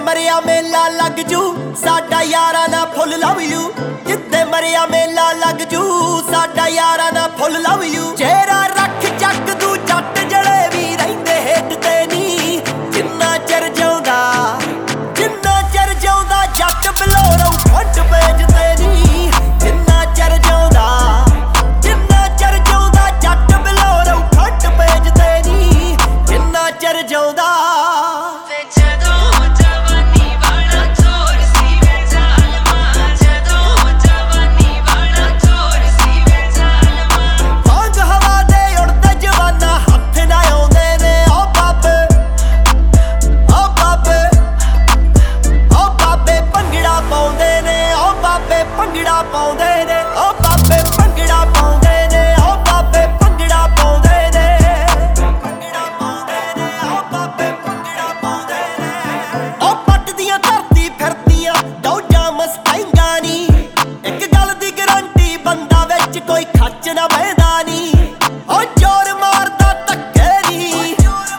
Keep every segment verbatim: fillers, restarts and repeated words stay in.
मरिया मेला लग जू साडा यारा ना फुल लव यू। जिद्दे मरिया मेला लग जू साडा यारा ना फुल लव यू। चेहरा रख चक दू जट जड़े भी रहिंदे हेठ ते नी। जिन्ना चिर जिउंदा जिन्ना चिर जिउंदा जट बलोरौ फट बेचदे नी। जिन्ना चिर जिउंदा जिन्ना चिर जिउंदा जट बलोरौ फट बेचदे नी। जिन्ना चिर जिउंदा ਭੰਗੜਾ ਪਾਉਂਦੇ ਨੇ ਓ ਬਾਬੇ ਭੰਗੜਾ ਪਾਉਂਦੇ ਨੇ ਓ ਬਾਬੇ ਭੰਗੜਾ ਪਾਉਂਦੇ ਨੇ। ਭੰਗੜਾ ਪਾਉਂਦੇ ਨੇ ਓ ਬਾਬੇ ਭੰਗੜਾ ਪਾਉਂਦੇ ਨੇ। ਓ ਪੱਟ ਦੀਆਂ ਧਰਤੀ ਫਿਰਦੀਆਂ ਡੌਜਾਂ ਮਸਤਾਈਆਂ ਨੀ। ਇੱਕ ਗੱਲ ਦੀ ਗਰੰਟੀ ਬੰਦਾ ਵਿੱਚ ਕੋਈ ਖੱਚ ਨਾ ਬਹਿੰਦਾ ਨੀ। ਓ ਜ਼ੋਰ ਮਾਰਦਾ ਧੱਕੇ ਨੀ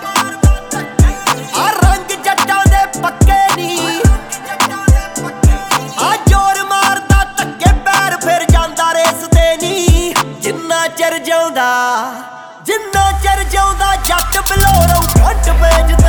ਆ ਰੰਗ ਜੱਟਾਂ ਦੇ ਪੱਕੇ ਨੀ। ਆ ਜ਼ੋਰ ਮਾਰਦਾ ਧੱਕੇ ਪੈਰ ਫਿਰ ਜਾਂਦਾ ਰੇਸ ਤੇ ਨੀ। ਜਿੰਨਾ ਚਿਰ ਜਿਉਂਦਾ ਜਿੰਨਾ ਚਿਰ ਜਿਉਂਦਾ ਜੱਟ ਬਲੋਰੋਂ ਫਟ ਵੇਚ